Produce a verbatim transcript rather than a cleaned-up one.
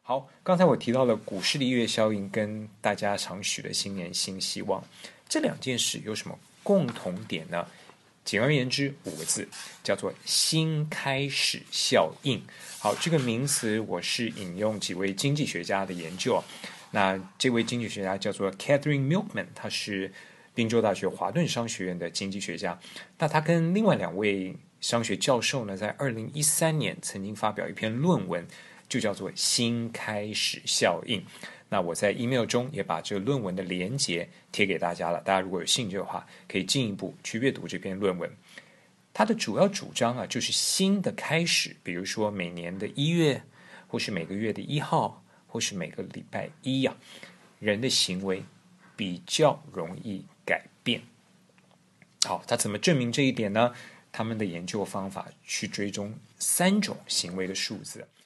好，刚才我提到了股市的一月效应跟大家常许的新年新希望，这两件事有什么共同点呢？简而言之，五个字，叫做新开始效应。好，这个名词我是引用几位经济学家的研究。那这位经济学家叫做 Catherine Milkman， 他是宾州大学华顿商学院的经济学家。那他跟另外两位商学教授呢，在二零一三年曾经发表一篇论文，就叫做新开始效应。那我在 email 中也把这个论文的连结贴给大家了，大家如果有兴趣的话，可以进一步去阅读这篇论文。它的主要主张啊，就是新的开始，比如说每年的一月，或是每个月的一号，或是每个礼拜一啊，人的行为比较容易改变。好，他怎么证明这一点呢？他们的研究方法去追踪三种行为的数字。